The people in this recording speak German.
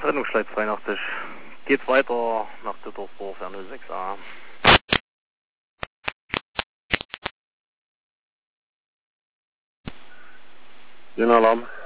Rettungsschleit 82. Geht's weiter nach Dittersdorf, R06A. Den Alarm.